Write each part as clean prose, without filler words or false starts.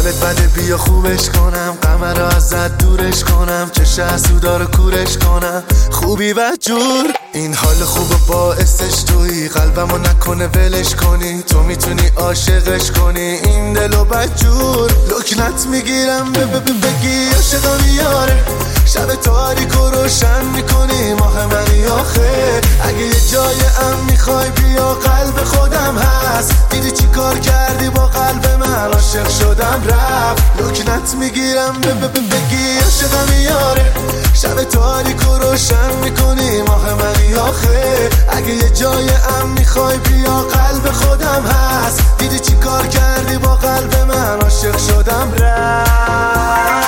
حالت بده بیا خوبش کنم، غم رو ازت دورش کنم، چش حسودا رو کورش کنم، خوبی بدجور. این حال خوب باعثش تویی، قلبمو نکنه ولش کنی، تو میتونی عاشقش کنی این دلو بدجور. لکنت میگیرم بگی عاشقم یاره، شب تاریک و روشن میکنی ماه منی آخه. اگه یه جای امن میخوای بیا قلب خودم هست، دیدی چی کار کردی با قلب من، عاشق شدم رفت. لکنت میگیرم بگی عاشقم یاره، شب تاریک و روشن میکنی ماه منی آخه. اگه یه جای امن میخوای بیا قلب خودم هست، دیدی چی کار کردی با قلب من، عاشق شدم رفت.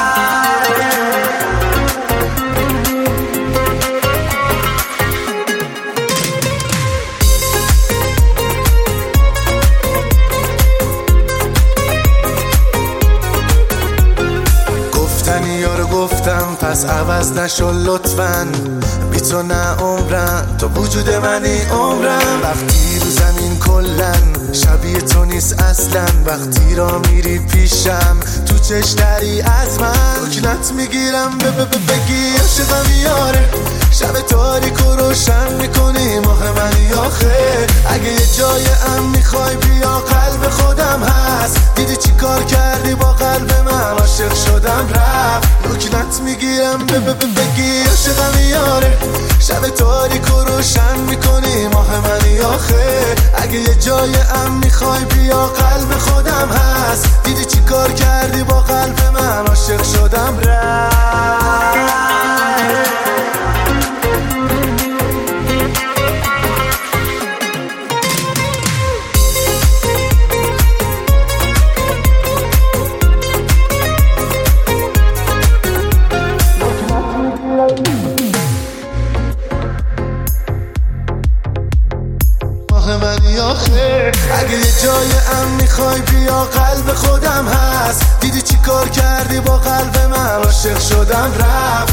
یارو گفتم پس عوض نشو لطفاً، بی تو نه عمرم، تو وجود منی عمرم. وقتی رو زمین کلن شبیه تو نیست اصلا، وقتی را میری پیشم تو چشتری از من. لکنت میگیرم بگی عاشقم یاره، شب تاریک و روشن میکنی ماه منی آخه. اگه یه جای امن میخوای بیا قلب خودم هست، دیدی چی کار کردی با قلب من، عاشق شدم رفت. لکنت میگیرم بگی عاشقم یاره، شب تاریک و روشن میکنی ماه منی آخه. اگه یه جای امن میخوای بیا قلب خودم هست، دیدی چی کار کردی با قلب من، عاشق شدم رفت. منی آخه. اگه یه جای امن میخوای بیا قلب خودم هست، دیدی چی کار کردی با قلب من، عاشق شدم رفت.